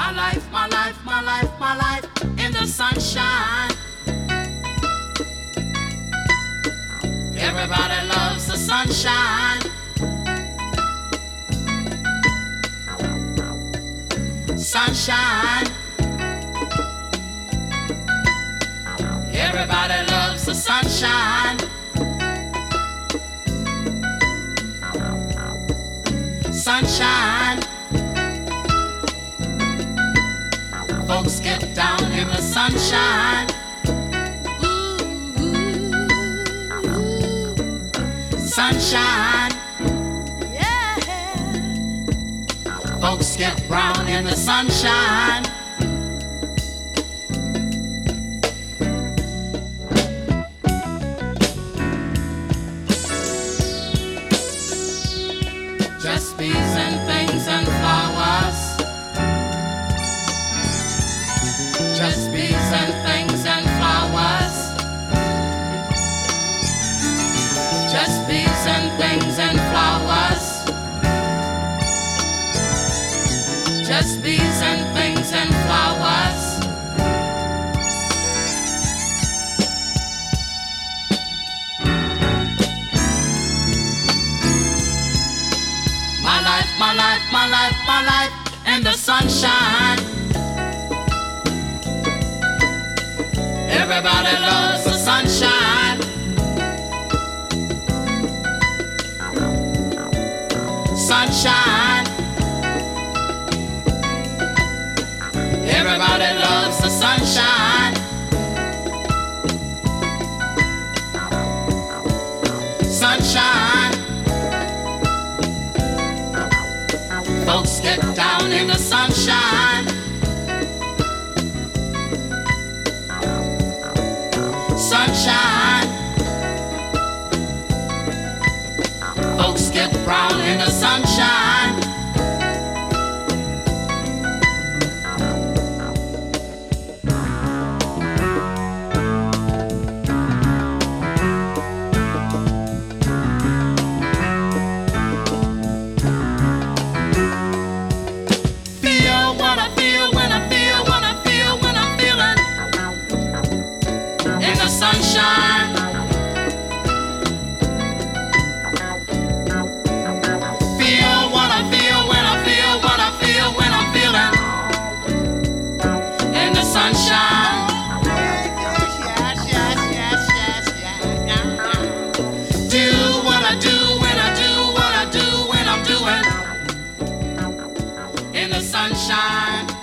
My life, my life, my life, my life in the sunshine. Everybody loves the sunshine. Sunshine. Everybody loves the sunshine. Sunshine. Folks get down in the sunshine. Sunshine. Yeah. Folks get brown in the sunshine. Just bees and things and flowers. Just bees and things and flowers. Just bees and things and flowers. Just bees and things and flowers. My life, my life, my life, my life in the sunshine. Everybody loves the sunshine. Sunshine. Everybody loves the sunshine. Sunshine. Folks get down in the sunshine. Sunshine. Folks get brown in the sunshine. Feel what I feel when I feel what I feel when I'm feeling in the sunshine. Feel what I feel when I feel what I feel when I'm feeling in the sunshine. Yes, yes, yes, yes, yes, yes. Do what I do when I do what I do when I'm doing in the sunshine.